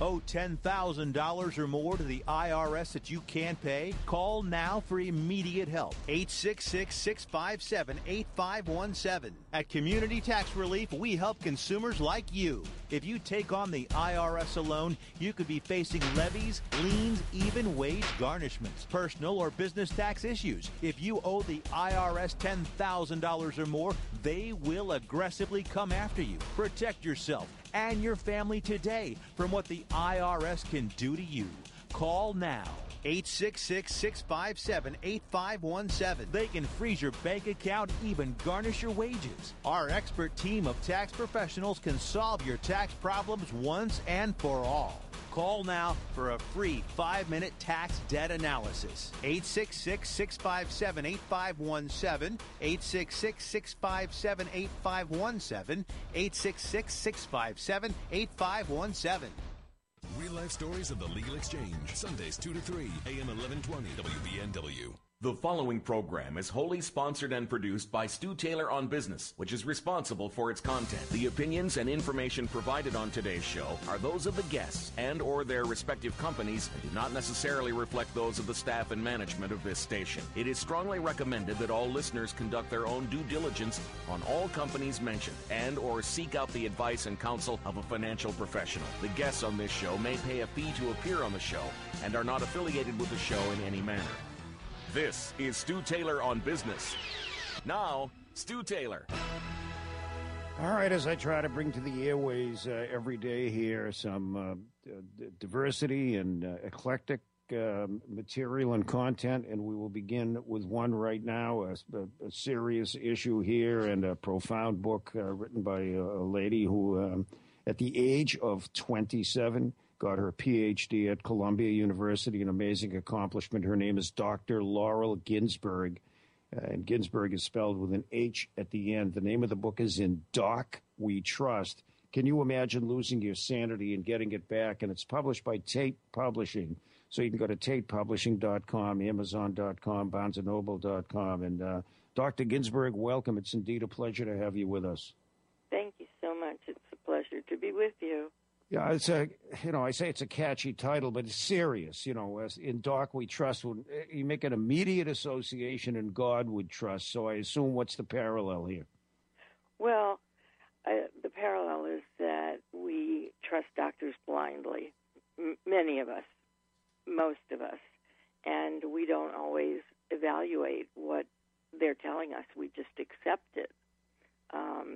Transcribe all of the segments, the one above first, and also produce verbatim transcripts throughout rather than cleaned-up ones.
Owe ten thousand dollars or more to the I R S that you can't pay? Call now for immediate help. eight six six, six five seven, eight five one seven. At Community Tax Relief, we help consumers like you. If you take on the I R S alone, you could be facing levies, liens, even wage garnishments, personal or business tax issues. If you owe the I R S ten thousand dollars or more, they will aggressively come after you. Protect yourself and your family today from what the I R S can do to you. Call now. eight six six, six five seven, eight five one seven. They can freeze your bank account, even garnish your wages. Our expert team of tax professionals can solve your tax problems once and for all. Call now for a free five-minute tax debt analysis. eight six six, six five seven, eight five one seven, eight six six, six five seven, eight five one seven, eight six six, six five seven, eight five one seven. Real life stories of the Legal Exchange. Sundays two to three, A M eleven twenty, W B N W. The following program is wholly sponsored and produced by Stu Taylor on Business, which is responsible for its content. The opinions and information provided on today's show are those of the guests and or their respective companies and do not necessarily reflect those of the staff and management of this station. It is strongly recommended that all listeners conduct their own due diligence on all companies mentioned and or seek out the advice and counsel of a financial professional. The guests on this show may pay a fee to appear on the show and are not affiliated with the show in any manner. This is Stu Taylor on Business. Now, Stu Taylor. All right, as I try to bring to the airways uh, every day here some uh, d- diversity and uh, eclectic uh, material and content, and we will begin with one right now, a, a, a serious issue here and a profound book uh, written by a, a lady who, um, at the age of twenty-seven, got her P H D at Columbia University, an amazing accomplishment. Her name is Doctor Laurel Ginsburg, uh, and Ginsburg is spelled with an H at the end. The name of the book is In Doc We Trust. Can you imagine losing your sanity and getting it back? And it's published by Tate Publishing. So you can go to tate publishing dot com, amazon dot com, barnes and noble dot com. And uh, Doctor Ginsburg, welcome. It's indeed a pleasure to have you with us. Thank you so much. It's a pleasure to be with you. Yeah, it's a, you know, I say it's a catchy title, but it's serious. You know, as in Doc We Trust, you make an immediate association in God We Trust. So I assume what's the parallel here? Well, uh, the parallel is that we trust doctors blindly, M- many of us, most of us, and we don't always evaluate what they're telling us. We just accept it. Um,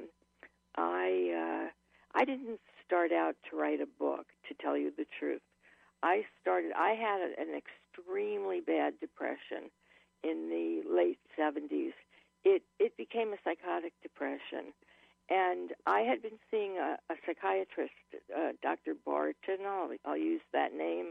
I uh, I didn't start out to write a book, to tell you the truth. I started, I had an extremely bad depression in the late seventies. It it became a psychotic depression. And I had been seeing a, a psychiatrist, uh, Doctor Barton, I'll, I'll use that name,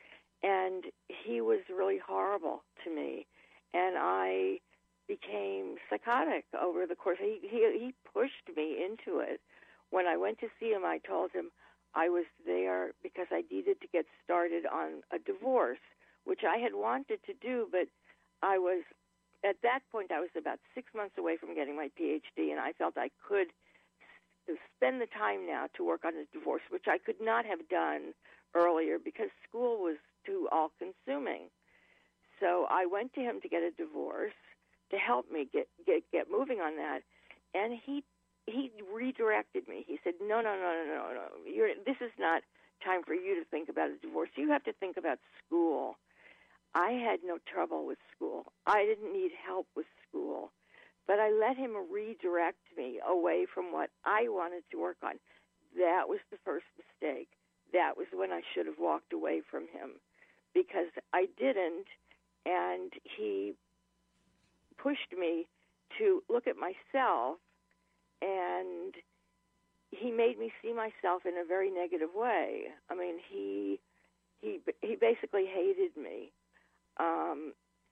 and he was really horrible to me. And I became psychotic over the course. He, he, he pushed me into it. When I went to see him, I told him I was there because I needed to get started on a divorce, which I had wanted to do, but I was, at that point, I was about six months away from getting my P H D, and I felt I could spend the time now to work on a divorce, which I could not have done earlier because school was too all-consuming. So I went to him to get a divorce to help me get get, get moving on that, and he He redirected me. He said, no, no, no, no, no, no. You're, this is not time for you to think about a divorce. You have to think about school. I had no trouble with school. I didn't need help with school. But I let him redirect me away from what I wanted to work on. That was the first mistake. That was when I should have walked away from him because I didn't, and he pushed me to look at myself, and he made me see myself in a very negative way. I mean, he he he basically hated me. Um,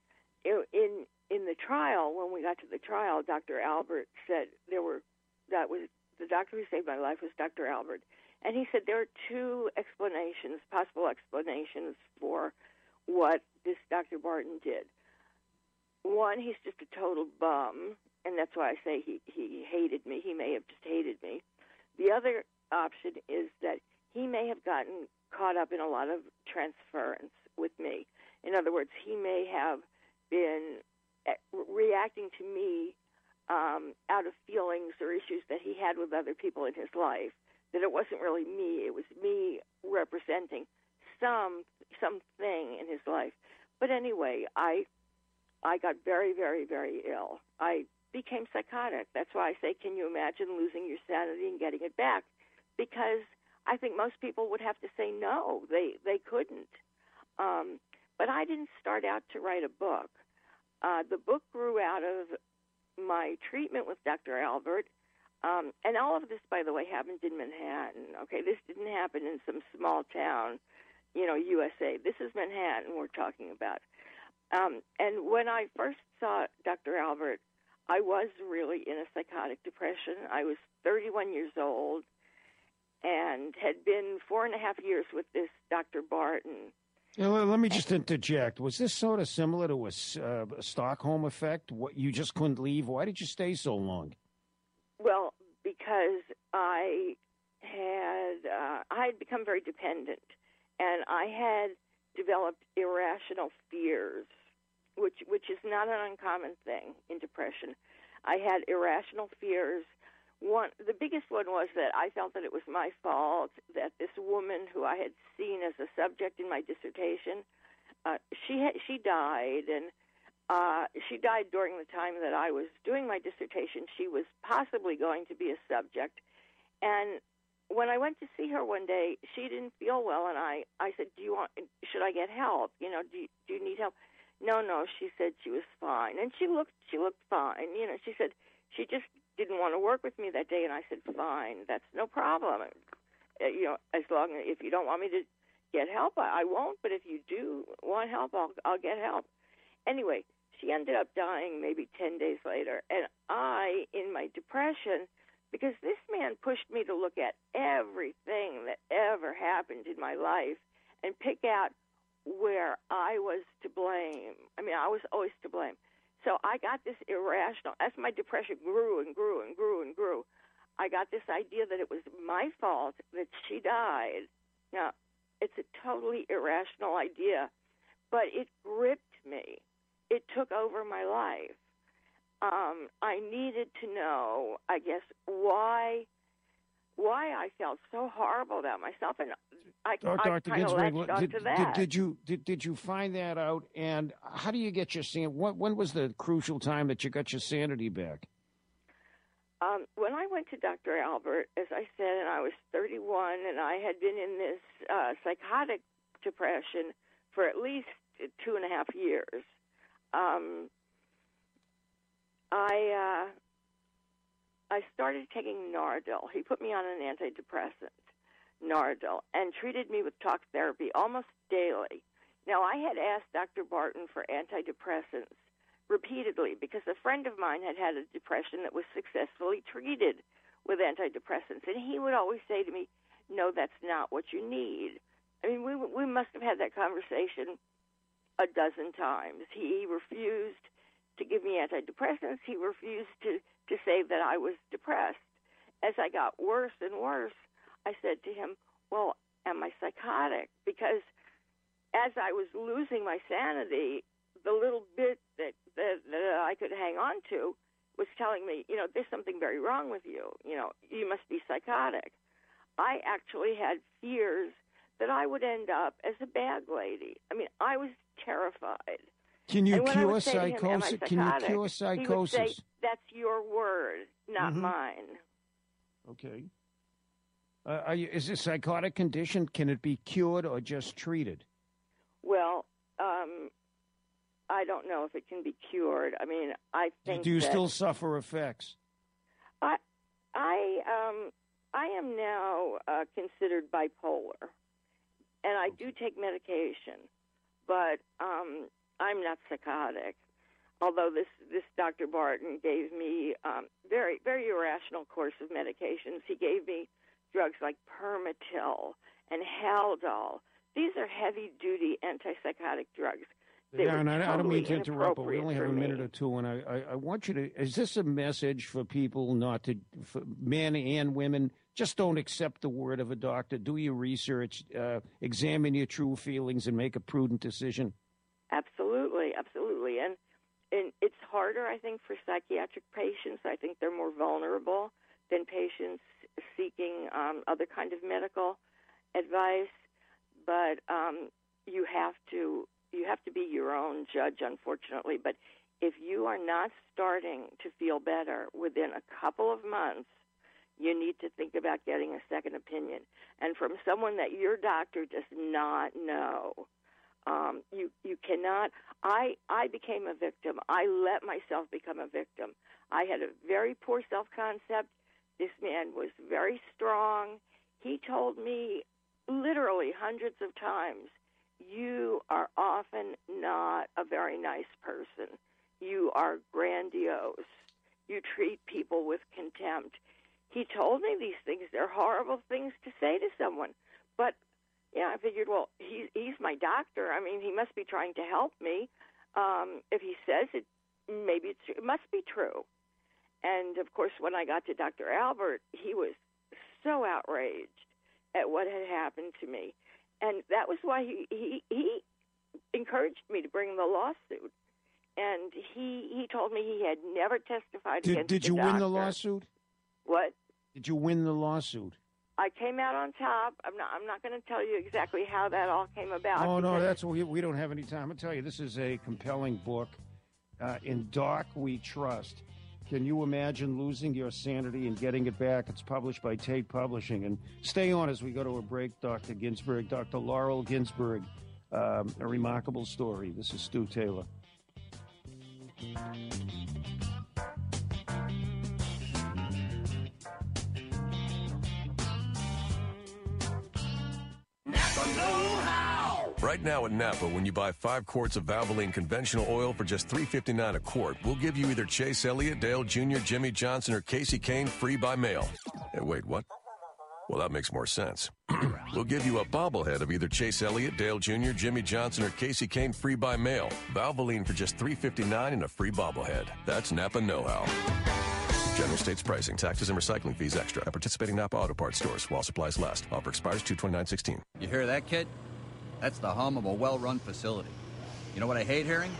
in in the trial, when we got to the trial, Doctor Albert said there were that was the doctor who saved my life was Doctor Albert, and he said there are two explanations, possible explanations for what this Doctor Barton did. One, he's just a total bum, and that's why I say he, he hated me. He may have just hated me. The other option is that he may have gotten caught up in a lot of transference with me. In other words, he may have been reacting to me um, out of feelings or issues that he had with other people in his life, that it wasn't really me. It was me representing some something in his life. But anyway, I I got very, very, very ill. I became psychotic. That's why I say, can you imagine losing your sanity and getting it back? Because I think most people would have to say no. They they couldn't. Um, but I didn't start out to write a book. Uh, the book grew out of my treatment with Doctor Albert. Um, and all of this, by the way, happened in Manhattan. Okay, this didn't happen in some small town, you know, U S A. This is Manhattan we're talking about. Um, and when I first saw Doctor Albert, I was really in a psychotic depression. I was thirty-one years old and had been four and a half years with this Doctor Barton. Yeah, well, let me just interject. Was this sort of similar to a, uh, a Stockholm effect? What, you just couldn't leave? Why did you stay so long? Well, because I had uh, I had become very dependent, and I had developed irrational fears, which which is not an uncommon thing in depression. I had irrational fears. One, the biggest one was that I felt that it was my fault that this woman who I had seen as a subject in my dissertation, uh, she had, she died, and uh, she died during the time that I was doing my dissertation. She was possibly going to be a subject, and when I went to see her one day, she didn't feel well, and I, I said, "Do you want? Should I get help? You know, do you, do you need help?" No, no, she said she was fine, and she looked she looked fine. You know, she said she just didn't want to work with me that day, and I said, "Fine, that's no problem. Uh, you know, as long as if you don't want me to get help, I, I won't. But if you do want help, I'll I'll get help." Anyway, she ended up dying maybe ten days later, and I, in my depression, because this man pushed me to look at everything that ever happened in my life and pick out where I was to blame. I mean, I was always to blame. So I got this irrational, as my depression grew and grew and grew and grew, I got this idea that it was my fault that she died. Now, it's a totally irrational idea, but it gripped me. It took over my life. Um, I needed to know, I guess, why why I felt so horrible about myself, and I, I kind of latched onto did, that. Did, did you did, did you find that out? And how do you get your sanity? When, when was the crucial time that you got your sanity back? Um, when I went to Doctor Albert, as I said, and I was thirty-one, and I had been in this uh, psychotic depression for at least two and a half years. Um, I uh, I started taking Nardil. He put me on an antidepressant, Nardil, and treated me with talk therapy almost daily. Now, I had asked Doctor Barton for antidepressants repeatedly because a friend of mine had had a depression that was successfully treated with antidepressants, and he would always say to me, "No, that's not what you need." I mean, we we must have had that conversation a dozen times. He refused to give me antidepressants. He refused to, to say that I was depressed. As I got worse and worse, I said to him, "Well, am I psychotic?" Because as I was losing my sanity, the little bit that, that, that I could hang on to was telling me, you know, there's something very wrong with you. You know, you must be psychotic. I actually had fears that I would end up as a bag lady. I mean, I was terrified. Can you cure psychosis? Can you cure psychosis? He would say, "That's your word, not mm-hmm. mine." Okay. Uh, are you, is this psychotic condition? Can it be cured or just treated? Well, um, I don't know if it can be cured. I mean, I think. Do you that still suffer effects? I, I, um, I am now uh, considered bipolar, and I do take medication, but um, I'm not psychotic. Although this, this Doctor Barton gave me um, very, very irrational course of medications. He gave me drugs like Permatil and Haldol. These are heavy-duty antipsychotic drugs. They yeah, and totally I don't mean to interrupt, but we only have a minute me. or two, and I, I, I want you to, is this a message for people not to, for men and women, just don't accept the word of a doctor. Do your research, uh, examine your true feelings, and make a prudent decision. Absolutely, absolutely. And, and it's harder, I think, for psychiatric patients. I think they're more vulnerable than patients seeking um, other kind of medical advice. But um, you have to you have to be your own judge, unfortunately. But if you are not starting to feel better within a couple of months, you need to think about getting a second opinion. And from someone that your doctor does not know. Um, you you cannot. I I became a victim. I let myself become a victim. I had a very poor self-concept. This man was very strong. He told me literally hundreds of times, you are often not a very nice person. You are grandiose. You treat people with contempt. He told me these things. They're horrible things to say to someone. But, yeah, I figured, well, he, he's my doctor. I mean, he must be trying to help me. Um, if he says it, maybe it's, it must be true. And, of course, when I got to Doctor Albert, he was so outraged at what had happened to me. And that was why he, he, he encouraged me to bring the lawsuit. And he he told me he had never testified did, against Did the you doctor. win the lawsuit? What? Did you win the lawsuit? I came out on top. I'm not I'm not going to tell you exactly how that all came about. Oh, no, that's we, we don't have any time. I'll tell you, this is a compelling book. Uh, in Doc We Trust. Can you imagine losing your sanity and getting it back? It's published by Tate Publishing. And stay on as we go to a break, Doctor Ginsburg. Doctor Laurel Ginsburg, um, a remarkable story. This is Stu Taylor. Right now at Napa, when you buy five quarts of Valvoline conventional oil for just three fifty-nine a quart, we'll give you either Chase Elliott, Dale Junior, Jimmy Johnson, or Casey Kane free by mail. Hey, wait, what? Well, that makes more sense. We'll give you a bobblehead of either Chase Elliott, Dale Junior, Jimmy Johnson, or Casey Kane free by mail. Valvoline for just three fifty-nine and a free bobblehead. That's Napa know-how. General States pricing, taxes, and recycling fees extra at participating Napa Auto Parts stores while supplies last. Offer expires two twenty-nine sixteen. You hear that, kid? That's the hum of a well-run facility. You know what I hate hearing?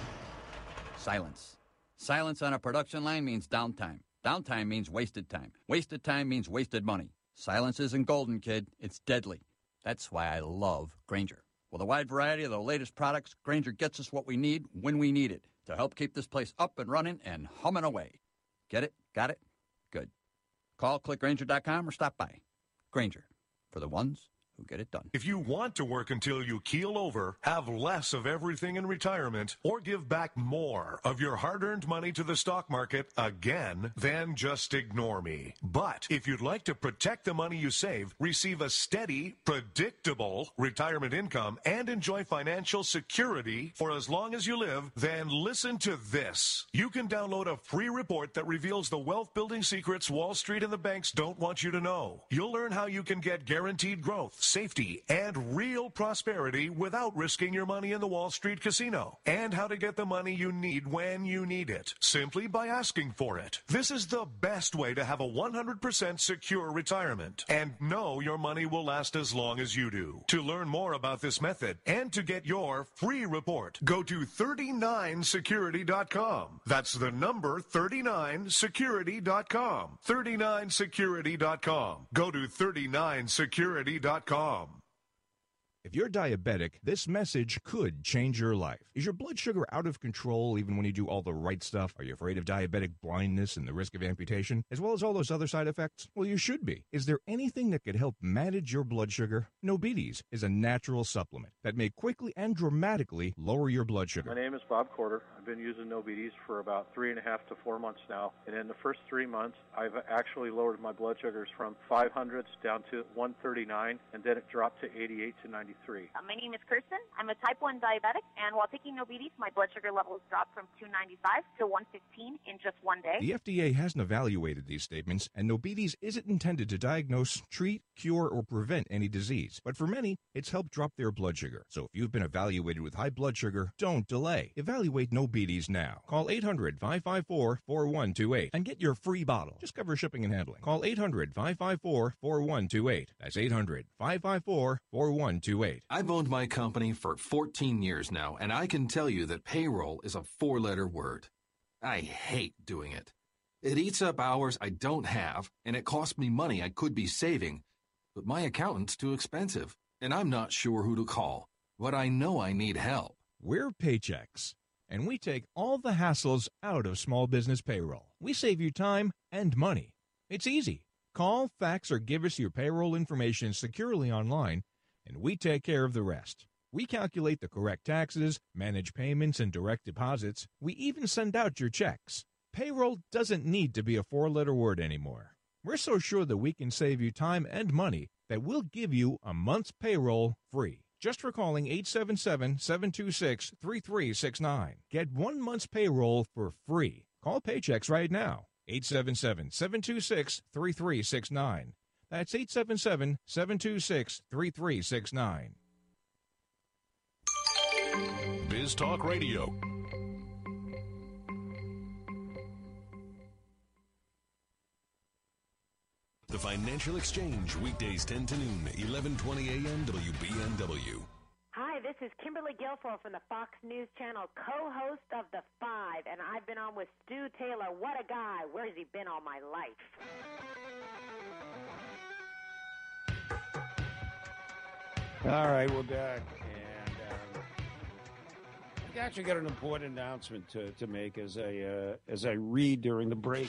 Silence. Silence on a production line means downtime. Downtime means wasted time. Wasted time means wasted money. Silence isn't golden, kid. It's deadly. That's why I love Grainger. With a wide variety of the latest products, Grainger gets us what we need when we need it to help keep this place up and running and humming away. Get it? Got it? Good. Call click grainger dot com or stop by. Grainger, for the ones who get it done. If you want to work until you keel over, have less of everything in retirement, or give back more of your hard-earned money to the stock market again, then just ignore me. But if you'd like to protect the money you save, receive a steady, predictable retirement income, and enjoy financial security for as long as you live, then listen to this. You can download a free report that reveals the wealth-building secrets Wall Street and the banks don't want you to know. You'll learn how you can get guaranteed growth, safety, and real prosperity without risking your money in the Wall Street casino, and how to get the money you need when you need it, simply by asking for it. This is the best way to have a one hundred percent secure retirement and know your money will last as long as you do. To learn more about this method and to get your free report, go to thirty-nine security dot com. That's the number thirty-nine security dot com. thirty-nine security dot com. Go to thirty-nine security dot com. If you're diabetic, this message could change your life. Is your blood sugar out of control even when you do all the right stuff? Are you afraid of diabetic blindness and the risk of amputation, as well as all those other side effects? Well, you should be. Is there anything that could help manage your blood sugar? Nobetes is a natural supplement that may quickly and dramatically lower your blood sugar. My name is Bob Corder. I've been using Nobetes for about three and a half to four months now. And in the first three months, I've actually lowered my blood sugars from five hundreds down to one thirty-nine, and then it dropped to eighty-eight to ninety-three. three. Uh, my name is Kirsten. I'm a type one diabetic, and while taking Nobides, my blood sugar levels dropped from two ninety-five to one fifteen in just one day. The F D A hasn't evaluated these statements, and Nobides isn't intended to diagnose, treat, cure, or prevent any disease. But for many, it's helped drop their blood sugar. So if you've been evaluated with high blood sugar, don't delay. Evaluate Nobides now. Call eight hundred, five five four, four one two eight and get your free bottle. Just cover shipping and handling. Call eight hundred, five five four, four one two eight. That's eight hundred, five five four, four one two eight. I've owned my company for fourteen years now, and I can tell you that payroll is a four-letter word. I hate doing it. It eats up hours I don't have, and it costs me money I could be saving. But my accountant's too expensive, and I'm not sure who to call. But I know I need help. We're Paychex, and we take all the hassles out of small business payroll. We save you time and money. It's easy. Call, fax, or give us your payroll information securely online, and we take care of the rest. We calculate the correct taxes, manage payments and direct deposits. We even send out your checks. Payroll doesn't need to be a four-letter word anymore. We're so sure that we can save you time and money that we'll give you a month's payroll free. Just for calling eight seven seven, seven two six, three three six nine. Get one month's payroll for free. Call Paychex right now. eight seven seven, seven two six, three three six nine. That's eight seven seven, seven two six, three three six nine. Biz Talk Radio. The Financial Exchange, weekdays ten to noon, eleven twenty a.m. W B N W. Hi, this is Kimberly Guilfoyle from the Fox News Channel, co-host of The Five, and I've been on with Stu Taylor. What a guy. Where has he been all my life? All right, we're back. And um, I actually got an important announcement to, to make as I, uh, as I read during the break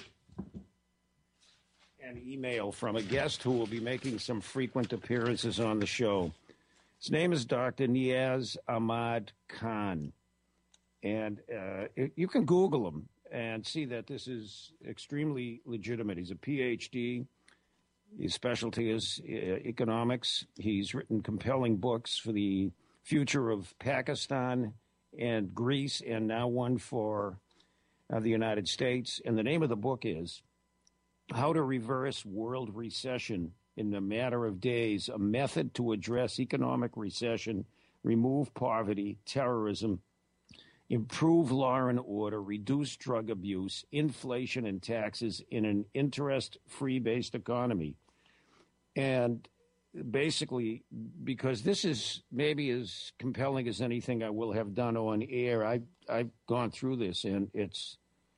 an email from a guest who will be making some frequent appearances on the show. His name is Doctor Niaz Ahmad Khan. And uh, it, you can Google him and see that this is extremely legitimate. He's a P H D. His specialty is uh, economics. He's written compelling books for the future of Pakistan and Greece, and now one for uh, the United States. And the name of the book is How to Reverse World Recession in a Matter of Days, a Method to Address Economic Recession, Remove Poverty, Terrorism, Improve Law and Order, Reduce Drug Abuse, Inflation and Taxes in an Interest-Free Based Economy. And basically, because this is maybe as compelling as anything I will have done on air, I've, I've gone through this, and it's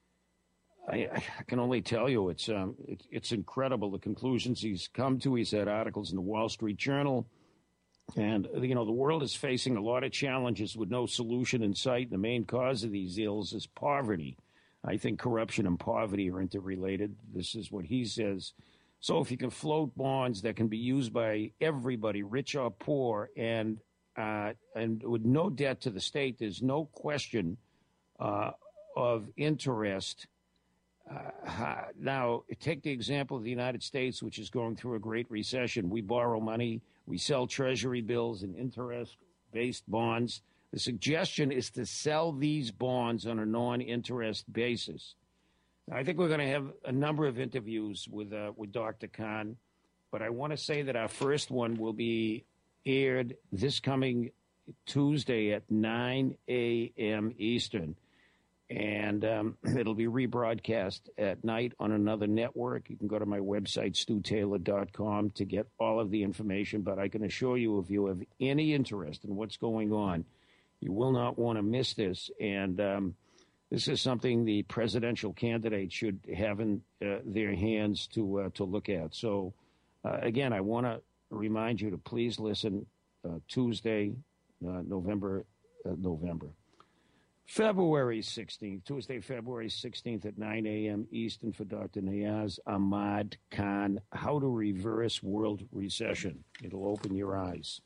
I, I can only tell you it's um, it, it's incredible the conclusions he's come to. He's had articles in the Wall Street Journal, and you know the world is facing a lot of challenges with no solution in sight. The main cause of these ills is poverty. I think corruption and poverty are interrelated. This is what he says. So if you can float bonds that can be used by everybody, rich or poor, and uh, and with no debt to the state, there's no question uh, of interest. Uh, now, take the example of the United States, which is going through a great recession. We borrow money, we sell treasury bills and interest-based bonds. The suggestion is to sell these bonds on a non-interest basis. I think we're going to have a number of interviews with uh, with Doctor Khan, but I want to say that our first one will be aired this coming Tuesday at nine a.m. Eastern. And um, it'll be rebroadcast at night on another network. You can go to my website, stu taylor dot com, to get all of the information. But I can assure you, if you have any interest in what's going on, you will not want to miss this. And um, this is something the presidential candidates should have in uh, their hands to uh, to look at. So, uh, again, I want to remind you to please listen uh, Tuesday, uh, November, uh, November. February sixteenth, Tuesday, February sixteenth at nine a.m. Eastern for Doctor Niaz Ahmad Khan, How to Reverse World Recession. It'll open your eyes.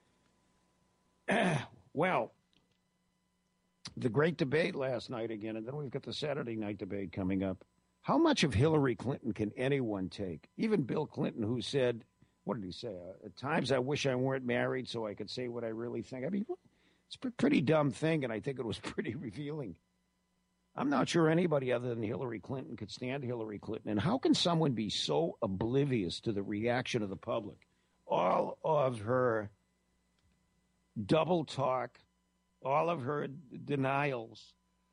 Well, the great debate last night again, and then we've got the Saturday night debate coming up. How much of Hillary Clinton can anyone take? Even Bill Clinton, who said what did he say? Uh, at times I wish I weren't married so I could say what I really think. I mean, it's a pretty dumb thing, and I think it was pretty revealing. I'm not sure anybody other than Hillary Clinton could stand Hillary Clinton. And how can someone be so oblivious to the reaction of the public? All of her double talk, all of her denials,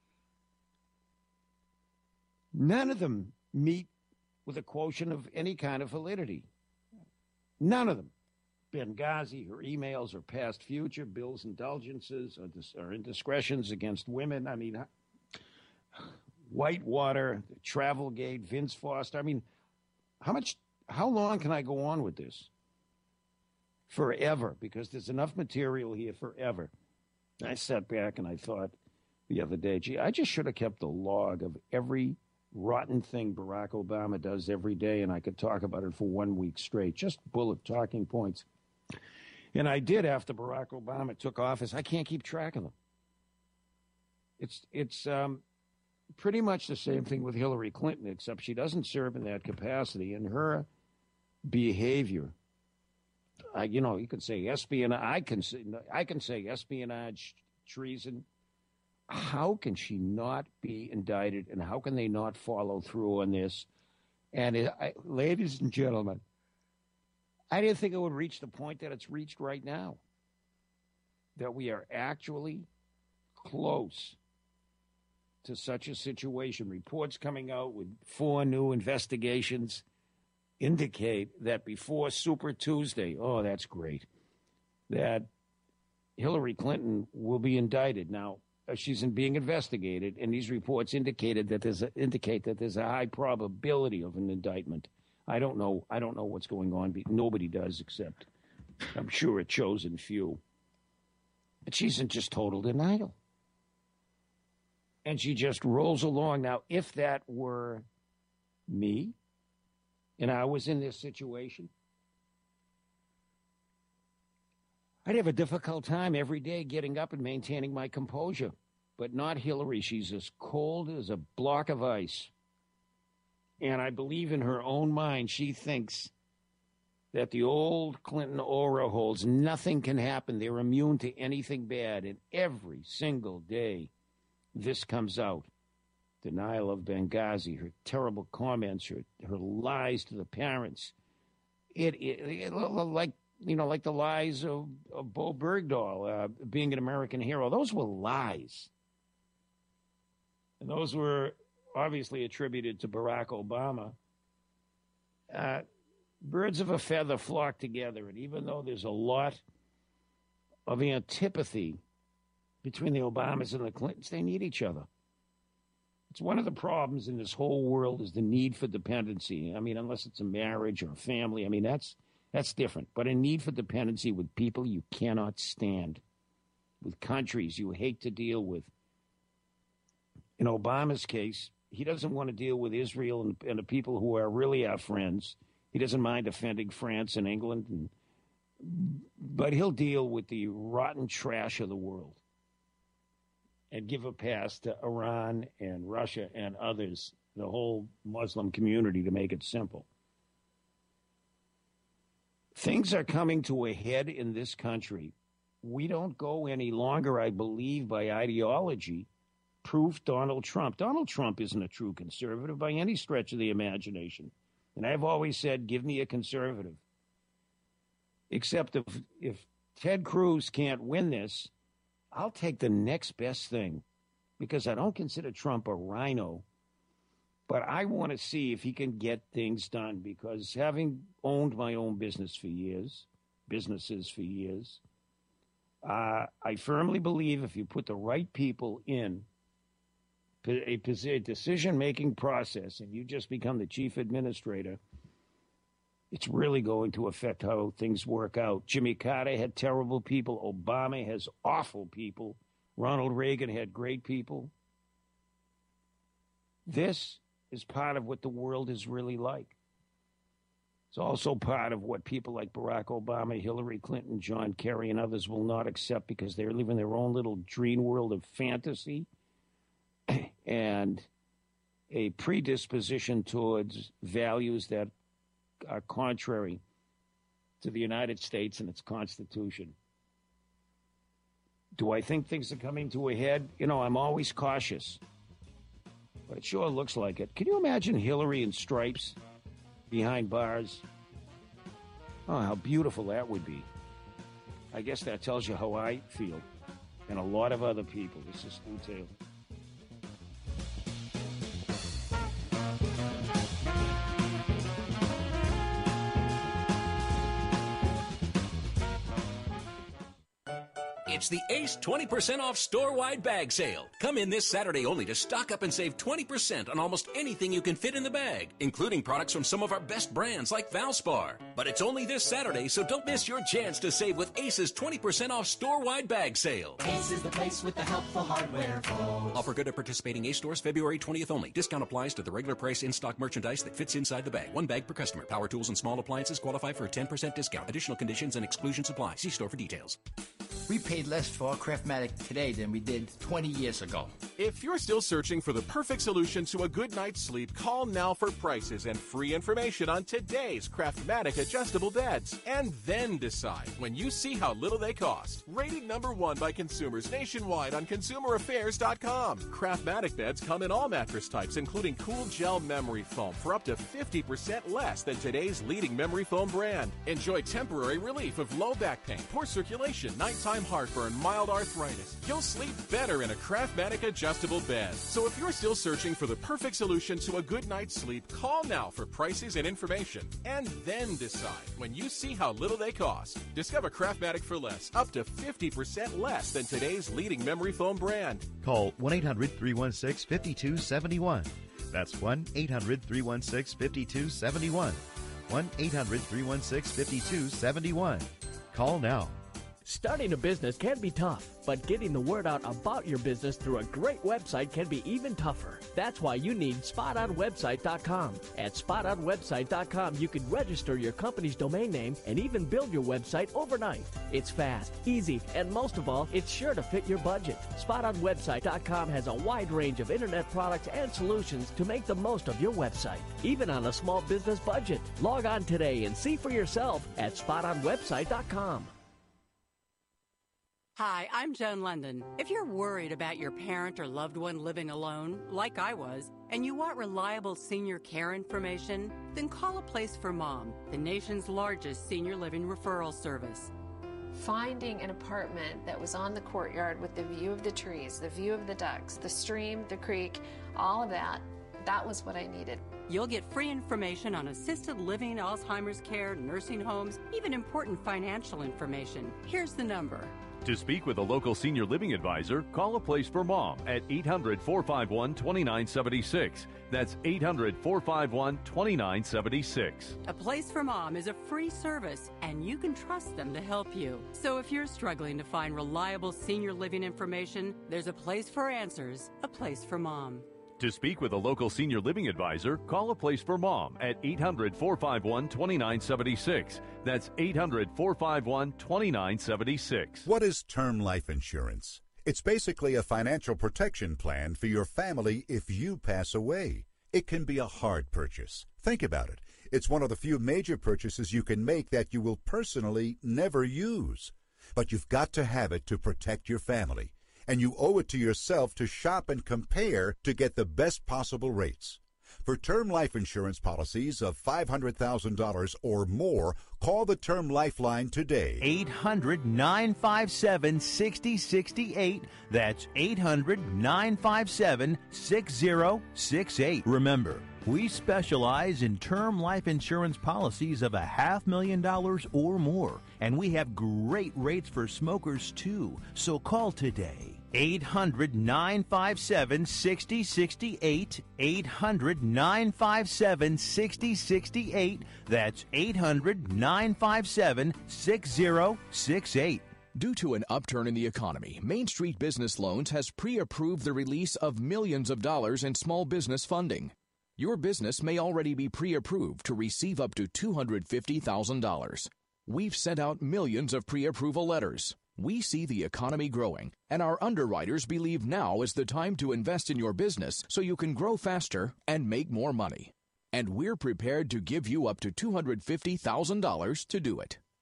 none of them meet with a quotient of any kind of validity. None of them. Benghazi, her emails, her past, future, Bill's indulgences, or, dis- or indiscretions against women. I mean, Whitewater, Travelgate, Vince Foster. I mean, how much, how long can I go on with this? Forever, because there's enough material here forever. I sat back and I thought the other day, gee, I just should have kept a log of every rotten thing Barack Obama does every day, and I could talk about it for one week straight, just bullet talking points. And I did after Barack Obama took office. I can't keep track of them. It's it's um, pretty much the same thing with Hillary Clinton, except she doesn't serve in that capacity. And her behavior, I, you know, you could say espionage. I can say, I can say espionage, treason. How can she not be indicted, and how can they not follow through on this? And it, I, ladies and gentlemen, I didn't think it would reach the point that it's reached right now, that we are actually close to such a situation. Reports coming out with four new investigations indicate that before Super Tuesday, oh, that's great, that Hillary Clinton will be indicted. Now, she's being investigated, and these reports indicated that there's a, indicate that there's a high probability of an indictment. I don't know. I don't know what's going on. Nobody does, except I'm sure a chosen few. But she's in just total denial, and she just rolls along. Now, if that were me, and I was in this situation, I'd have a difficult time every day getting up and maintaining my composure. But not Hillary. She's as cold as a block of ice. And I believe in her own mind, she thinks that the old Clinton aura holds. Nothing can happen. They're immune to anything bad. And every single day, this comes out. Denial of Benghazi, her terrible comments, her, her lies to the parents. It, it, it like... You know, like the lies of, of Bo Bergdahl uh, being an American hero. Those were lies. And those were obviously attributed to Barack Obama. Uh, birds of a feather flock together. And even though there's a lot of antipathy between the Obamas and the Clintons, they need each other. It's one of the problems in this whole world is the need for dependency. I mean, unless it's a marriage or a family. I mean, that's... That's different. But a need for dependency with people you cannot stand, with countries you hate to deal with. In Obama's case, he doesn't want to deal with Israel and, and the people who are really our friends. He doesn't mind offending France and England, and, but he'll deal with the rotten trash of the world and give a pass to Iran and Russia and others, the whole Muslim community, to make it simple. Things are coming to a head in this country. We don't go any longer, I believe, by ideology. Proof Donald Trump. Donald Trump isn't a true conservative by any stretch of the imagination. And I've always said, give me a conservative. Except if, if Ted Cruz can't win this, I'll take the next best thing. Because I don't consider Trump a rhino. But I want to see if he can get things done, because having owned my own business for years, businesses for years, uh, I firmly believe if you put the right people in a, a decision-making process and you just become the chief administrator, it's really going to affect how things work out. Jimmy Carter had terrible people. Obama has awful people. Ronald Reagan had great people. This is part of what the world is really like. It's also part of what people like Barack Obama, Hillary Clinton, John Kerry, and others will not accept, because they're living their own little dream world of fantasy and a predisposition towards values that are contrary to the United States and its Constitution. Do I think things are coming to a head? You know, I'm always cautious, but it sure looks like it. Can you imagine Hillary in stripes behind bars? Oh, how beautiful that would be. I guess that tells you how I feel, and a lot of other people. This is Stu Taylor. It's the Ace twenty percent off store-wide bag sale. Come in this Saturday only to stock up and save twenty percent on almost anything you can fit in the bag, including products from some of our best brands like Valspar. But it's only this Saturday, so don't miss your chance to save with Ace's twenty percent off store-wide bag sale. Ace is the place with the helpful hardware, folks. Offer good at participating Ace stores February twentieth only. Discount applies to the regular price in-stock merchandise that fits inside the bag. One bag per customer. Power tools and small appliances qualify for a ten percent discount. Additional conditions and exclusions apply. See store for details. We paid less for our Craftmatic today than we did twenty years ago. If you're still searching for the perfect solution to a good night's sleep, call now for prices and free information on today's Craftmatic adjustable beds. And then decide when you see how little they cost. Rated number one by consumers nationwide on consumer affairs dot com. Craftmatic beds come in all mattress types, including cool gel memory foam for up to fifty percent less than today's leading memory foam brand. Enjoy temporary relief of low back pain, poor circulation, nighttime heartburn, mild arthritis. You'll sleep better in a Craftmatic adjustable bed. So if you're still searching for the perfect solution to a good night's sleep, call now for prices and information. And then decide when you see how little they cost. Discover Craftmatic for less, up to fifty percent less than today's leading memory foam brand. Call one eight hundred three one six five two seven one. That's one eight hundred three one six five two seven one. one eight hundred three one six five two seven one. Call now. Starting a business can be tough, but getting the word out about your business through a great website can be even tougher. That's why you need spot on website dot com. At spot on website dot com, you can register your company's domain name and even build your website overnight. It's fast, easy, and most of all, it's sure to fit your budget. spot on website dot com has a wide range of internet products and solutions to make the most of your website, even on a small business budget. Log on today and see for yourself at spot on website dot com. Hi, I'm Joan London. If you're worried about your parent or loved one living alone, like I was, and you want reliable senior care information, then call A Place for Mom, the nation's largest senior living referral service. Finding an apartment that was on the courtyard with the view of the trees, the view of the ducks, the stream, the creek, all of that, that was what I needed. You'll get free information on assisted living, Alzheimer's care, nursing homes, even important financial information. Here's the number. To speak with a local senior living advisor, call A Place for Mom at eight hundred four five one two nine seven six. That's eight hundred four five one two nine seven six. A Place for Mom is a free service, and you can trust them to help you. So if you're struggling to find reliable senior living information, there's a place for answers, A Place for Mom. To speak with a local senior living advisor, call A Place for Mom at eight hundred four five one two nine seven six. That's eight hundred four five one two nine seven six. What is term life insurance? It's basically a financial protection plan for your family if you pass away. It can be a hard purchase. Think about it. It's one of the few major purchases you can make that you will personally never use. But you've got to have it to protect your family. And you owe it to yourself to shop and compare to get the best possible rates. For term life insurance policies of five hundred thousand dollars or more, call the Term Lifeline today. eight hundred nine five seven six zero six eight. That's eight hundred nine five seven six zero six eight. Remember, we specialize in term life insurance policies of a half million dollars or more, and we have great rates for smokers too. So call today. eight hundred nine five seven six zero six eight. eight hundred nine five seven six zero six eight. That's eight hundred nine five seven six zero six eight. Due to an upturn in the economy, Main Street Business Loans has pre-approved the release of millions of dollars in small business funding. Your business may already be pre-approved to receive up to two hundred fifty thousand dollars. We've sent out millions of pre-approval letters. We see the economy growing, and our underwriters believe now is the time to invest in your business so you can grow faster and make more money. And we're prepared to give you up to two hundred fifty thousand dollars to do it.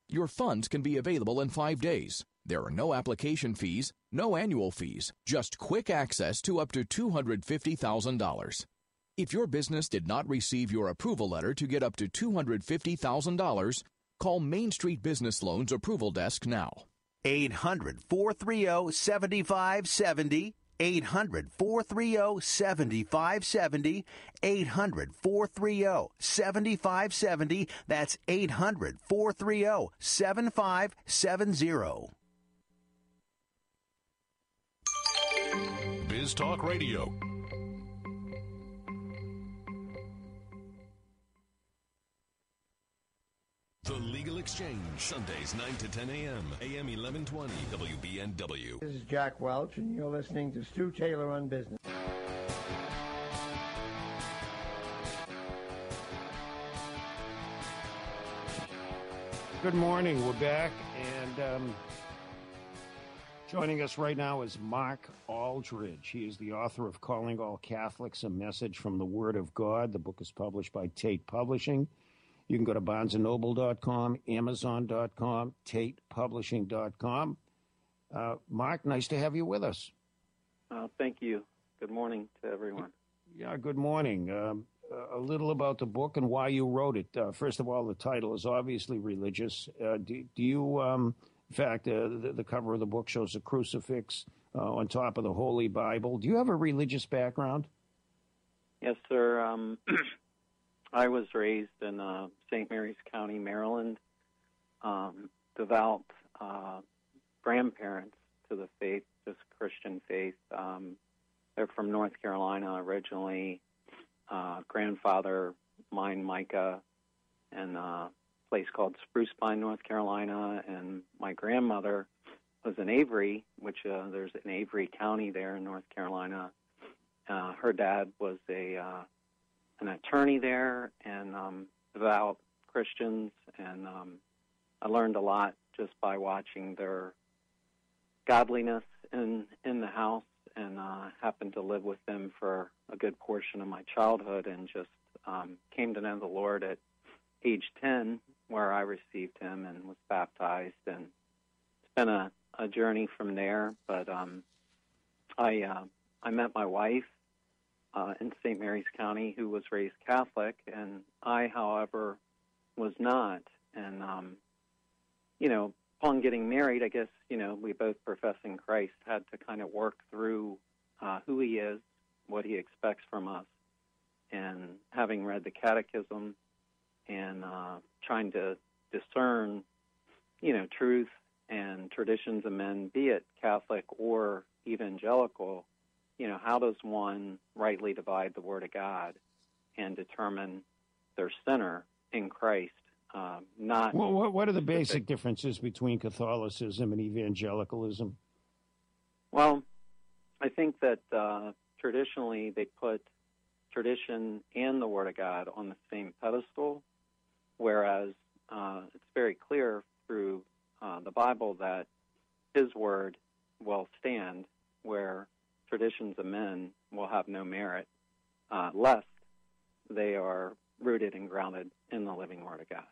Your funds can be available in five days. There are no application fees, no annual fees, just quick access to up to two hundred fifty thousand dollars. If your business did not receive your approval letter to get up to two hundred fifty thousand dollars, call Main Street Business Loans Approval Desk now. eight hundred, four three zero, seven five seven zero. eight hundred, four three zero, seven five seven zero. eight hundred, four three zero, seven five seven zero. That's eight hundred, four three zero, seven five seven zero. Biz Talk Radio. The Legal Exchange, Sundays nine to ten a.m., A M eleven twenty, W B N W. This is Jack Welch, and you're listening to Stu Taylor on Business. Good morning. We're back, and um, joining us right now is Mark Aldridge. He is the author of Calling All Catholics, A Message from the Word of God. The book is published by Tate Publishing. You can go to barnes and noble dot com, amazon dot com, tate publishing dot com. Uh, Mark, nice to have you with us. Uh, thank you. Good morning to everyone. Yeah, good morning. Um, a little about the book and why you wrote it. Uh, first of all, the title is obviously religious. Uh, do, do you, um, in fact, uh, the, the cover of the book shows a crucifix uh, on top of the Holy Bible. Do you have a religious background? Yes, sir. Um, I was raised in uh, Saint Mary's County, Maryland. Um, devout uh, grandparents to the faith, just Christian faith. Um, they're from North Carolina originally. Uh, grandfather, mine, Micah, in a place called Spruce Pine, North Carolina. And my grandmother was in Avery, which uh, there's an Avery County there in North Carolina. Uh, her dad was a uh, an attorney there, and um, devout Christians, and um, I learned a lot just by watching their godliness in in the house, and uh, happened to live with them for a good portion of my childhood, and just um, came to know the Lord at age ten, where I received Him and was baptized, and it's been a, a journey from there. But um, I uh, I met my wife Uh, in Saint Mary's County, who was raised Catholic, and I, however, was not. And, um, you know, upon getting married, I guess, you know, we both professing Christ had to kind of work through uh, who He is, what He expects from us, and having read the Catechism and uh, trying to discern, you know, truth and traditions of men, be it Catholic or evangelical. You know, how does one rightly divide the Word of God and determine their center in Christ? Um, not well, what, what are the basic differences between Catholicism and evangelicalism? Well, I think that uh, traditionally they put tradition and the Word of God on the same pedestal, whereas uh, it's very clear through uh, the Bible that His Word will stand, where traditions of men will have no merit, uh, lest they are rooted and grounded in the living Word of God.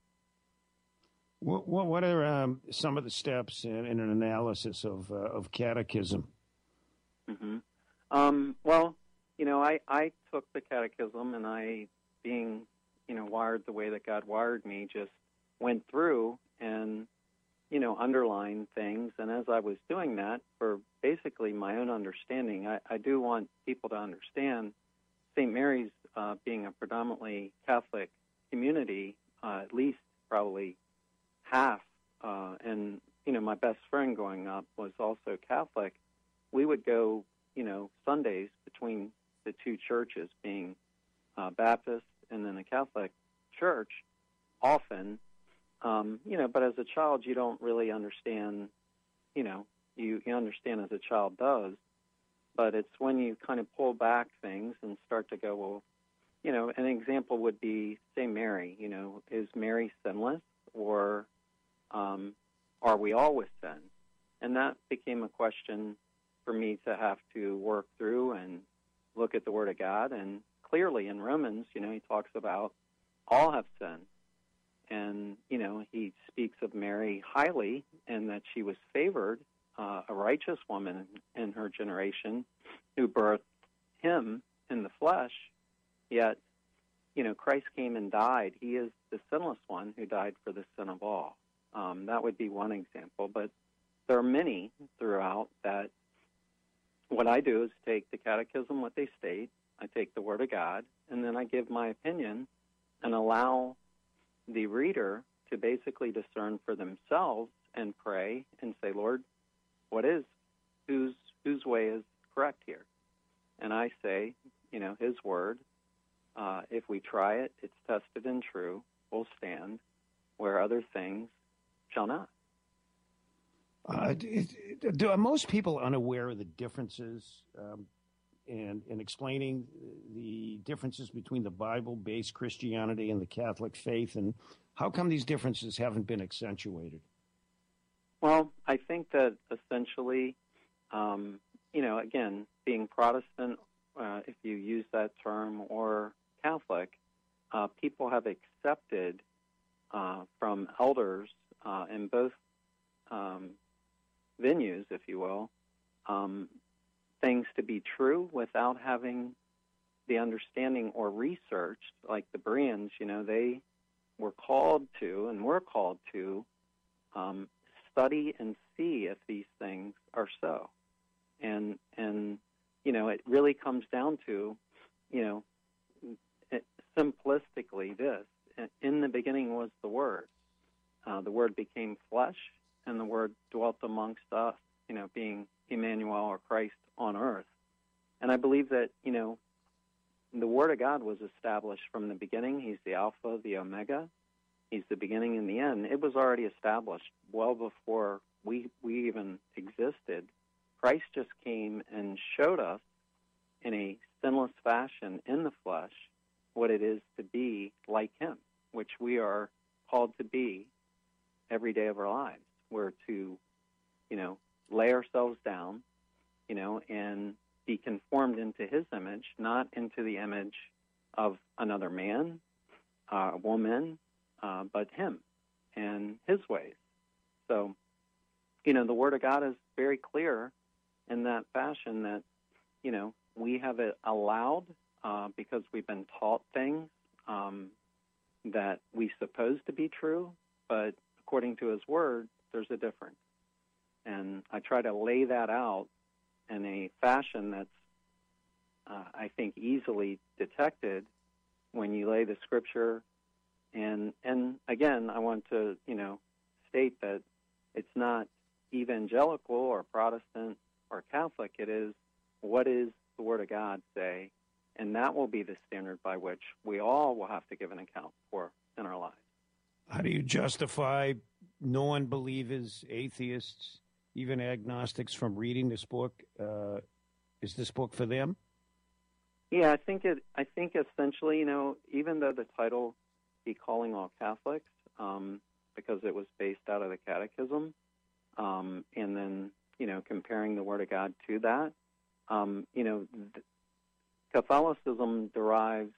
What, what are um, some of the steps in, in an analysis of uh, of catechism? Mm-hmm. Um, well, you know, I, I took the catechism, and I, being, you know, wired the way that God wired me, just went through and, you know, underline things. And as I was doing that, for basically my own understanding, I, I do want people to understand Saint Mary's uh, being a predominantly Catholic community, uh, at least probably half. Uh, and, you know, my best friend growing up was also Catholic. We would go, you know, Sundays between the two churches, being uh, Baptist and then a Catholic church, often. Um, you know, but as a child, you don't really understand, you know, you, you understand as a child does, but it's when you kind of pull back things and start to go, well, you know, an example would be, say, Mary, you know, is Mary sinless, or um, are we all with sin? And that became a question for me to have to work through and look at the Word of God. And clearly in Romans, you know, he talks about all have sinned and, you know, he speaks of Mary highly and that she was favored, uh, a righteous woman in her generation who birthed him in the flesh, yet, you know, Christ came and died. He is the sinless one who died for the sin of all. Um, that would be one example, but there are many throughout that what I do is take the catechism, what they state, I take the Word of God, and then I give my opinion and allow the reader to basically discern for themselves and pray and say, Lord, what is, whose whose way is correct here? And I say, you know, His Word, uh, if we try it, it's tested and true, will stand, where other things shall not. Uh, do, do, are most people unaware of the differences um, in, in explaining the differences between the Bible-based Christianity and the Catholic faith, and how come these differences haven't been accentuated? Well, I think that essentially, um, you know, again, being Protestant, uh, if you use that term, or Catholic, uh, people have accepted uh, from elders uh, in both um, venues, if you will, um, things to be true without having the understanding or research. Like the Bereans, you know, they were called to, and we're called to, um, study and see if these things are so. And, and you know, it really comes down to, you know, it, simplistically this. In the beginning was the Word. Uh, the Word became flesh, and the Word dwelt amongst us, you know, being Emmanuel or Christ on earth. And I believe that, you know, the Word of God was established from the beginning. He's the Alpha, the Omega. He's the beginning and the end. It was already established well before we we even existed. Christ just came and showed us in a sinless fashion in the flesh what it is to be like Him, which we are called to be every day of our lives. We're to, you know, lay ourselves down, you know, and be conformed into His image, not into the image of another man, uh, woman, uh, but Him and His ways. So, you know, the Word of God is very clear in that fashion that, you know, we have it allowed uh, because we've been taught things um, that we suppose to be true, but according to His Word, there's a difference. And I try to lay that out in a fashion that's, uh, I think, easily detected when you lay the Scripture. And, and again, I want to, you know, state that it's not evangelical or Protestant or Catholic. It is, what is the Word of God say? And that will be the standard by which we all will have to give an account for in our lives. How do you justify non-believers, atheists, even agnostics from reading this book? Uh, is this book for them? Yeah, I think it. I think essentially, you know, even though the title be Calling All Catholics, um, because it was based out of the Catechism, um, and then, you know, comparing the Word of God to that, um, you know, th- Catholicism derives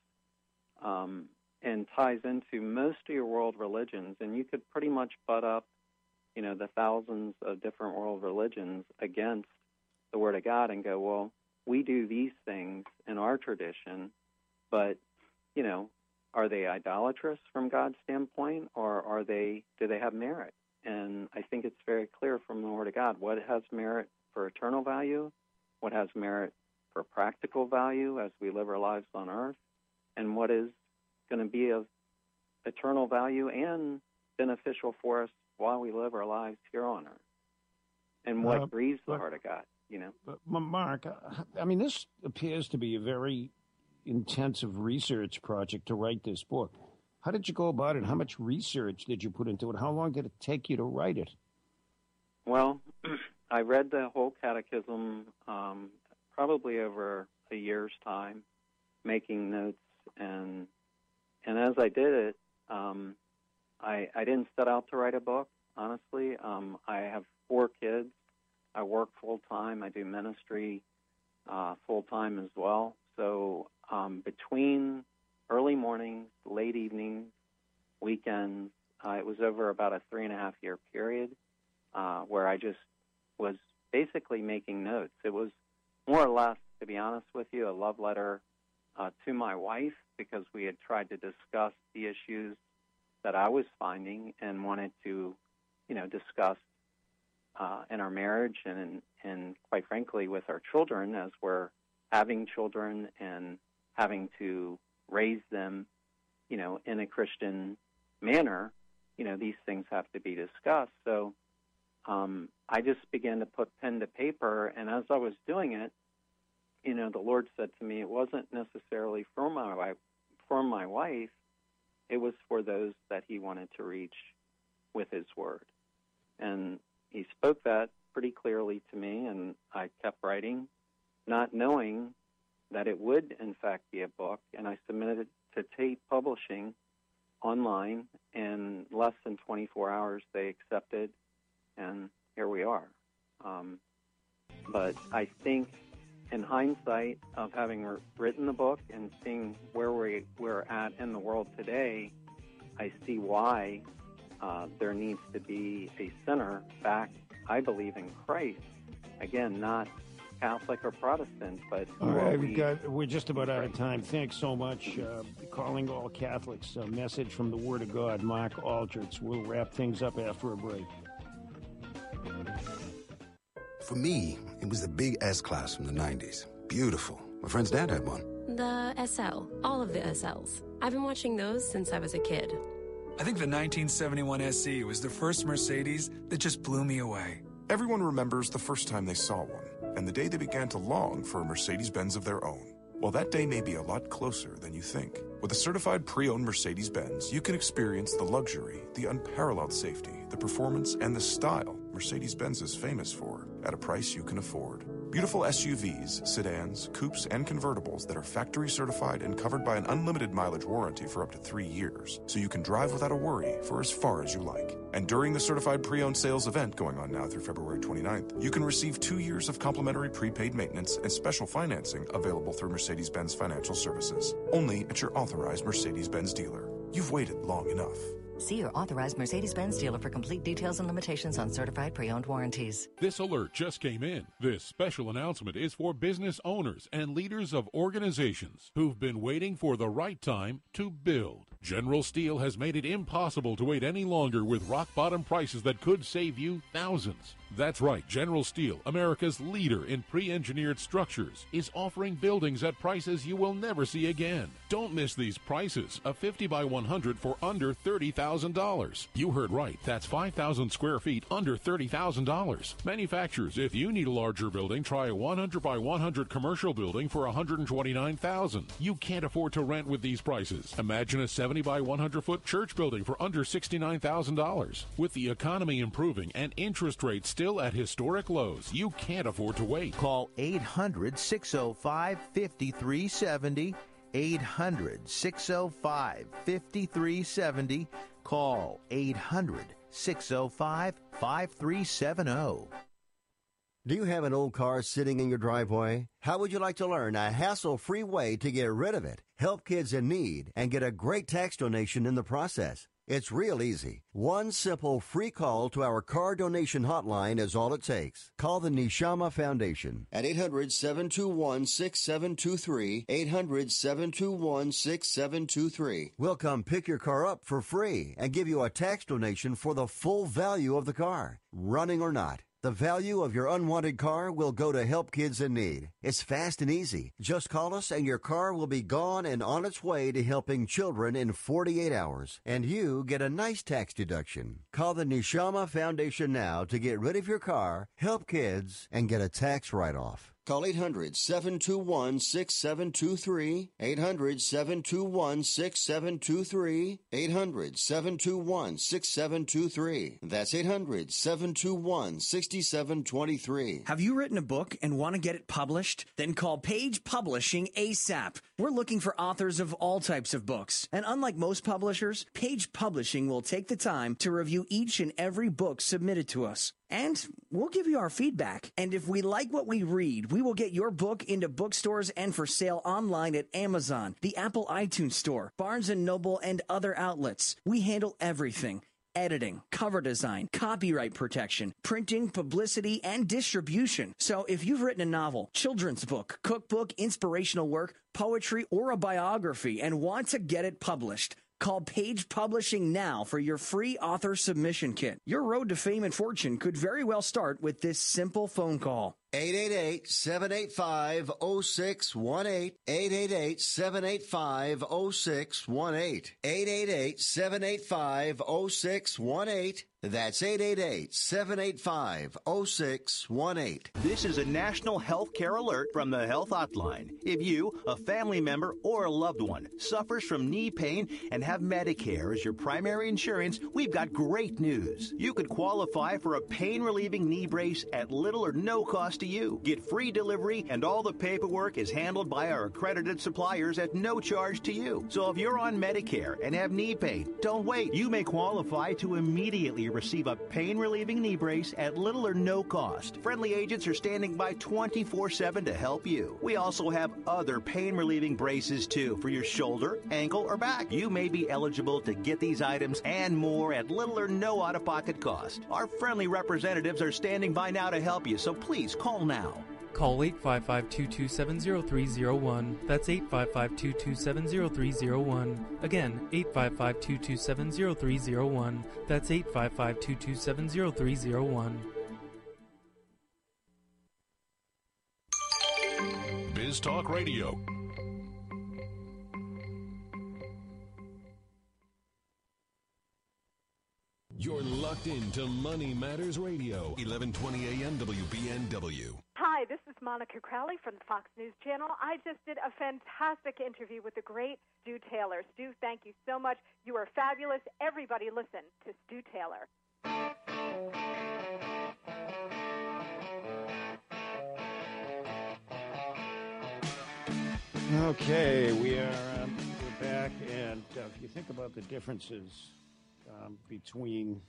um, and ties into most of your world religions, and you could pretty much butt up, you know, the thousands of different world religions against the Word of God and go, well, we do these things in our tradition, but, you know, are they idolatrous from God's standpoint, or are they, do they have merit? And I think it's very clear from the Word of God what has merit for eternal value, what has merit for practical value as we live our lives on earth, and what is going to be of eternal value and beneficial for us while we live our lives here on earth, and what Uh, grieves the but- heart of God, you know. But, Ma- Mark, uh, I mean, this appears to be a very intensive research project to write this book. How did you go about it? How much research did you put into it? How long did it take you to write it? Well, I read the whole catechism um, probably over a year's time, making notes, and and as I did it, um, I, I didn't set out to write a book, honestly. Um, I have four kids. I work full-time. I do ministry uh, full-time as well. So um, between early mornings, late evenings, weekends, Uh, it was over about a three and a half year period uh, where I just was basically making notes. It was more or less, to be honest with you, a love letter uh, to my wife, because we had tried to discuss the issues that I was finding and wanted to, you know, discuss uh, in our marriage and, and quite frankly, with our children, as we're having children and having to raise them, you know, in a Christian manner. You know, these things have to be discussed. So um, I just began to put pen to paper, and as I was doing it, you know, the Lord said to me, it wasn't necessarily for my wife, for my wife, it was for those that he wanted to reach with his word. And he spoke that pretty clearly to me, and I kept writing, not knowing that it would, in fact, be a book, and I submitted it to Tate Publishing online, and less than twenty-four hours they accepted, and here we are. Um, but I think in hindsight of having r- written the book and seeing where we, we're at in the world today, I see why uh, there needs to be a center back, I believe, in Christ. Again, not Catholic or Protestant, but all right, we, we've got, we're just about out of time. Thanks so much. Uh, calling all Catholics, a message from the Word of God, Mark Aldrich. We'll wrap things up after a break. For me, it was the big S-Class from the nineties. Beautiful. My friend's dad had one. The S L. All of the S Ls. I've been watching those since I was a kid. I think the nineteen seventy-one S E was the first Mercedes that just blew me away. Everyone remembers the first time they saw one, and the day they began to long for a Mercedes-Benz of their own. Well, that day may be a lot closer than you think. With a certified pre-owned Mercedes-Benz, you can experience the luxury, the unparalleled safety, the performance, and the style Mercedes-Benz is famous for at a price you can afford. Beautiful S U Vs, sedans, coupes, and convertibles that are factory certified and covered by an unlimited mileage warranty for up to three years, so you can drive without a worry for as far as you like. And during the certified pre-owned sales event going on now through February twenty-ninth, you can receive two years of complimentary prepaid maintenance and special financing available through Mercedes-Benz Financial Services, only at your authorized Mercedes-Benz dealer. You've waited long enough. See your authorized Mercedes-Benz dealer for complete details and limitations on certified pre-owned warranties. This alert just came in. This special announcement is for business owners and leaders of organizations who've been waiting for the right time to build. General Steel has made it impossible to wait any longer with rock-bottom prices that could save you thousands. That's right, General Steel, America's leader in pre-engineered structures, is offering buildings at prices you will never see again. Don't miss these prices. A fifty by one hundred for under thirty thousand dollars. You heard right. That's five thousand square feet under thirty thousand dollars. Manufacturers, if you need a larger building, try a one hundred by one hundred commercial building for one hundred twenty-nine thousand dollars. You can't afford to rent with these prices. Imagine a seventy by one hundred foot church building for under sixty-nine thousand dollars. With the economy improving and interest rates still at historic lows, you can't afford to wait. Call eight hundred, six oh five, five three seven oh. eight hundred, six oh five, five three seven oh. Call eight hundred, six oh five, five three seven oh. Do you have an old car sitting in your driveway? How would you like to learn a hassle-free way to get rid of it, help kids in need, and get a great tax donation in the process? It's real easy. One simple free call to our car donation hotline is all it takes. Call the Neshama Foundation at eight hundred, seven two one, six seven two three, eight hundred, seven two one, six seven two three. We'll come pick your car up for free and give you a tax donation for the full value of the car, running or not. The value of your unwanted car will go to help kids in need. It's fast and easy. Just call us and your car will be gone and on its way to helping children in forty-eight hours. And you get a nice tax deduction. Call the Neshama Foundation now to get rid of your car, help kids, and get a tax write-off. Call eight hundred, seven two one, six seven two three, eight hundred, seven two one, six seven two three, eight hundred, seven two one, six seven two three. That's eight hundred, seven two one, six seven two three. Have you written a book and want to get it published? Then call Page Publishing ASAP. We're looking for authors of all types of books. And unlike most publishers, Page Publishing will take the time to review each and every book submitted to us. And we'll give you our feedback. And if we like what we read, we will get your book into bookstores and for sale online at Amazon, the Apple iTunes Store, Barnes and Noble, and other outlets. We handle everything. editing, cover design, copyright protection, printing, publicity, and distribution. So if you've written a novel, children's book, cookbook, inspirational work, poetry, or a biography and want to get it published, call Page Publishing now for your free author submission kit. Your road to fame and fortune could very well start with this simple phone call. eight eight eight, seven eight five, zero six one eight. eight eight eight, seven eight five, zero six one eight. eight eight eight, seven eight five, zero six one eight. That's eight eight eight, seven eight five, zero six one eight. This is a national health care alert from the Health Hotline. If you, a family member, or a loved one suffers from knee pain and have Medicare as your primary insurance, we've got great news. You could qualify for a pain-relieving knee brace at little or no cost to you. Get free delivery, and all the paperwork is handled by our accredited suppliers at no charge to you. So if you're on Medicare and have knee pain, don't wait. You may qualify to immediately receive a pain-relieving knee brace at little or no cost. Friendly agents are standing by twenty-four seven to help you. We also have other pain-relieving braces, too, for your shoulder, ankle, or back. You may be eligible to get these items and more at little or no out-of-pocket cost. Our friendly representatives are standing by now to help you, so please call now. Call eight five five, two two seven, zero three zero one. That's eight five five, two two seven, zero three zero one. Again, eight five five, two two seven, zero three zero one. That's eight five five, two two seven, zero three zero one. Biz Talk Radio. You're locked into Money Matters Radio, eleven twenty A M W B N W. Hi, this is Monica Crowley from the Fox News Channel. I just did a fantastic interview with the great Stu Taylor. Stu, thank you so much. You are fabulous. Everybody listen to Stu Taylor. Okay, we are um, we're back, and uh, if you think about the differences um, between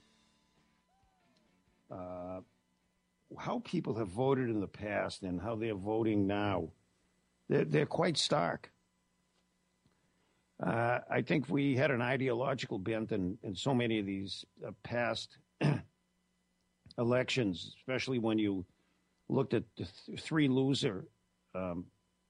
uh, how people have voted in the past and how they're voting now, they're, they're quite stark. Uh, I think we had an ideological bent in, in so many of these uh, past elections, especially when you looked at the th- three loser um,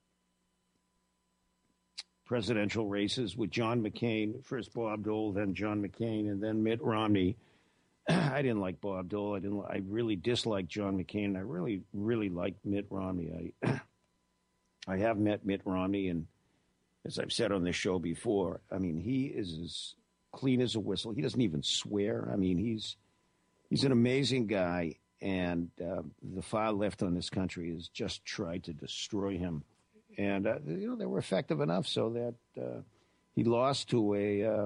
presidential races with John McCain, first Bob Dole, then John McCain, and then Mitt Romney. I didn't like Bob Dole. I didn't. I really disliked John McCain. I really, really liked Mitt Romney. I, I have met Mitt Romney, and as I've said on this show before, I mean, he is as clean as a whistle. He doesn't even swear. I mean, he's he's an amazing guy, and uh, the far left on this country has just tried to destroy him. And, uh, you know, they were effective enough so that uh, he lost to a, uh,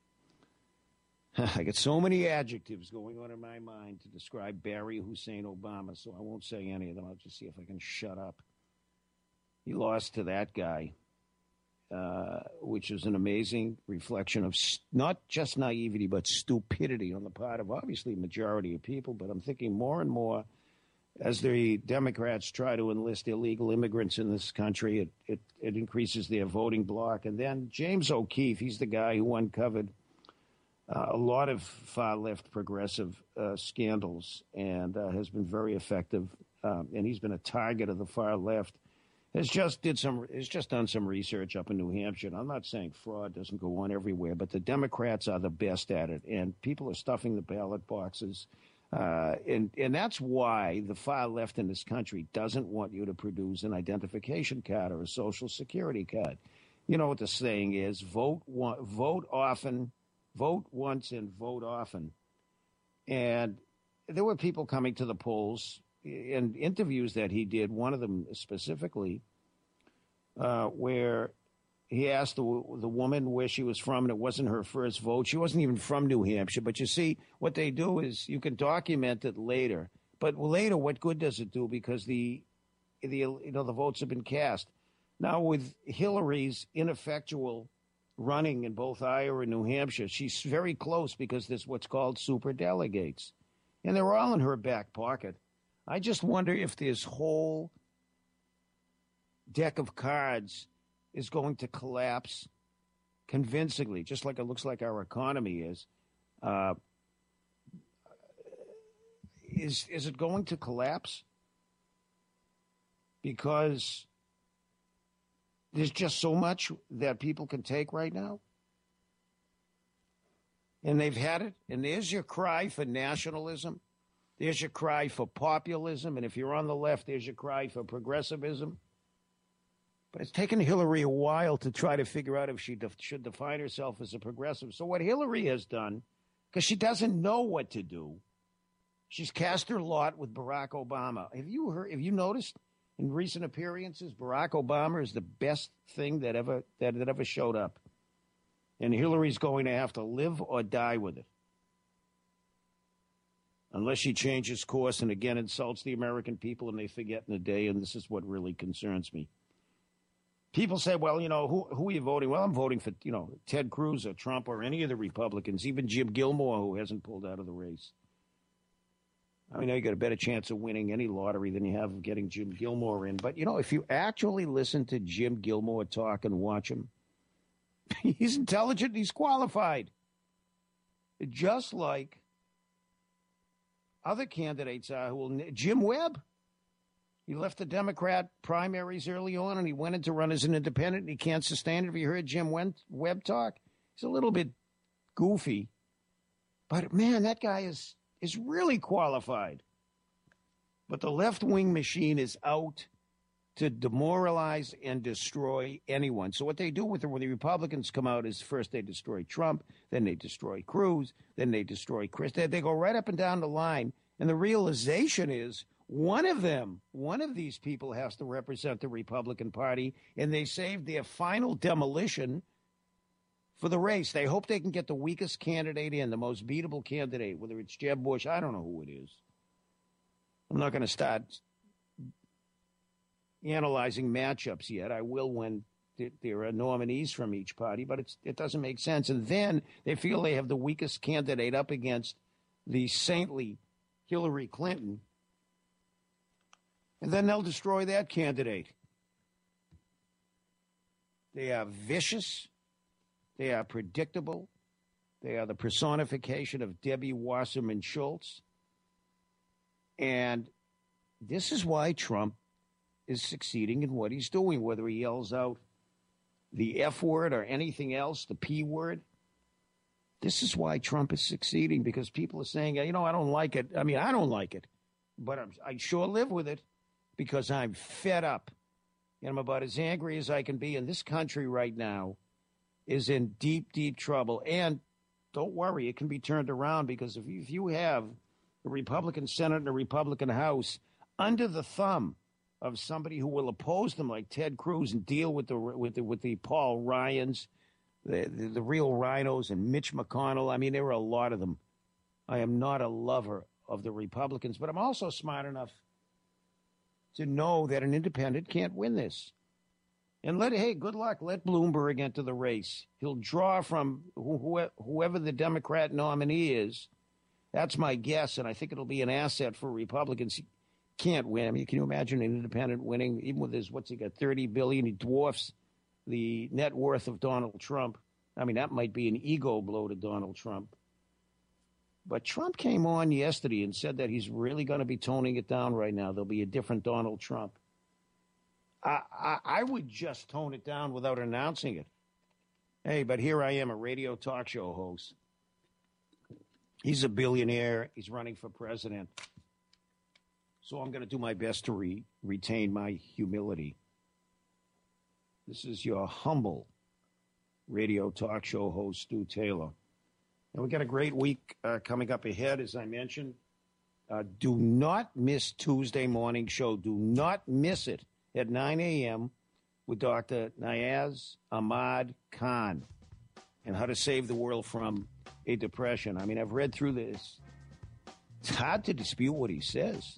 I get so many adjectives going on in my mind to describe Barry Hussein Obama, so I won't say any of them. I'll just see if I can shut up. He lost to that guy, uh, which is an amazing reflection of st- not just naivety, but stupidity on the part of obviously a majority of people. But I'm thinking more and more, as the Democrats try to enlist illegal immigrants in this country, it, it, it increases their voting bloc. And then James O'Keefe, he's the guy who uncovered uh, a lot of far-left progressive uh, scandals and uh, has been very effective. Um, and he's been a target of the far left. Has just did some has just done some research up in New Hampshire. And I'm not saying fraud doesn't go on everywhere, but the Democrats are the best at it, and people are stuffing the ballot boxes. Uh, and, and that's why the far left in this country doesn't want you to produce an identification card or a social security card. You know what the saying is, vote one, vote often, vote once and vote often. And there were people coming to the polls in interviews that he did, one of them specifically, uh, where he asked the, the woman where she was from, and it wasn't her first vote. She wasn't even from New Hampshire. But you see, what they do is you can document it later. But later, what good does it do? Because the, the you know, the votes have been cast. Now, with Hillary's ineffectual running in both Iowa and New Hampshire, she's very close because there's what's called superdelegates. And they're all in her back pocket. I just wonder if this whole deck of cards is going to collapse convincingly, just like it looks like our economy is, uh, is is it going to collapse? Because there's just so much that people can take right now. And they've had it. And there's your cry for nationalism. There's your cry for populism. And if you're on the left, there's your cry for progressivism. But it's taken Hillary a while to try to figure out if she def- should define herself as a progressive. So what Hillary has done, because she doesn't know what to do, she's cast her lot with Barack Obama. Have you heard? Have you noticed in recent appearances, Barack Obama is the best thing that ever that, that ever showed up, and Hillary's going to have to live or die with it, unless she changes course and again insults the American people and they forget in a day. And this is what really concerns me. People say, well, you know, who who are you voting? Well, I'm voting for, you know, Ted Cruz or Trump or any of the Republicans, even Jim Gilmore, who hasn't pulled out of the race. I mean, you got a better chance of winning any lottery than you have of getting Jim Gilmore in. But, you know, if you actually listen to Jim Gilmore talk and watch him, he's intelligent, he's qualified. Just like other candidates are. Who will, Jim Webb. He left the Democrat primaries early on, and he went in to run as an independent, and he can't sustain it. Have you heard Jim Webb talk? He's a little bit goofy. But, man, that guy is, is really qualified. But the left-wing machine is out to demoralize and destroy anyone. So what they do with it when the Republicans come out is first they destroy Trump, then they destroy Cruz, then they destroy Chris. They, they go right up and down the line, and the realization is, One of them, one of these people has to represent the Republican Party, and they saved their final demolition for the race. They hope they can get the weakest candidate in, the most beatable candidate, whether it's Jeb Bush. I don't know who it is. I'm not going to start analyzing matchups yet. I will when there are nominees from each party, but it's, it doesn't make sense. And then they feel they have the weakest candidate up against the saintly Hillary Clinton. And then they'll destroy that candidate. They are vicious. They are predictable. They are the personification of Debbie Wasserman Schultz. And this is why Trump is succeeding in what he's doing, whether he yells out the F word or anything else, the P word. This is why Trump is succeeding, because people are saying, you know, I don't like it. I mean, I don't like it, but I'm, I sure live with it. Because I'm fed up, and I'm about as angry as I can be. And this country right now is in deep, deep trouble. And don't worry, it can be turned around, because if you, if you have a Republican Senate and a Republican House under the thumb of somebody who will oppose them, like Ted Cruz, and deal with the with the, with the Paul Ryans, the, the the real rhinos, and Mitch McConnell. I mean, there are a lot of them. I am not a lover of the Republicans, but I'm also smart enough to know that an independent can't win this. And let, hey, good luck. Let Bloomberg enter the race. He'll draw from wh- whoever the Democrat nominee is. That's my guess, and I think it'll be an asset for Republicans. He can't win. I mean, can you imagine an independent winning, even with his, what's he got, thirty billion dollars? He dwarfs the net worth of Donald Trump. I mean, that might be an ego blow to Donald Trump. But Trump came on yesterday and said that he's really going to be toning it down right now. There'll be a different Donald Trump. I, I, I would just tone it down without announcing it. Hey, but here I am, a radio talk show host. He's a billionaire. He's running for president. So I'm going to do my best to re- retain my humility. This is your humble radio talk show host, Stu Taylor. And we got a great week uh, coming up ahead, as I mentioned. Uh, do not miss Tuesday morning show. Do not miss it at nine a.m. with Doctor Niaz Ahmad Khan and how to save the world from a depression. I mean, I've read through this. It's hard to dispute what he says.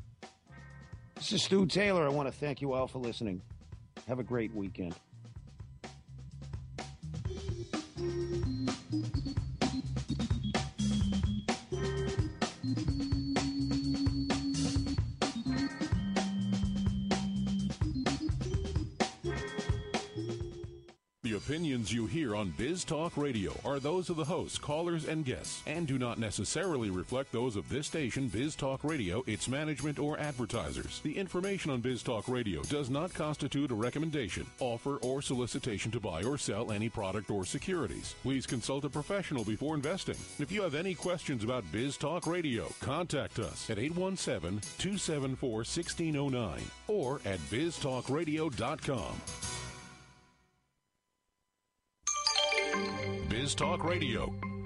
This is Stu Taylor. I want to thank you all for listening. Have a great weekend. The opinions you hear on Biz Talk Radio are those of the hosts, callers, and guests, and do not necessarily reflect those of this station, Biz Talk Radio, its management, or advertisers. The information on Biz Talk Radio does not constitute a recommendation, offer, or solicitation to buy or sell any product or securities. Please consult a professional before investing. If you have any questions about Biz Talk Radio, contact us at eight one seven, two seven four, one six zero nine or at biz talk radio dot com. Biz Talk Radio.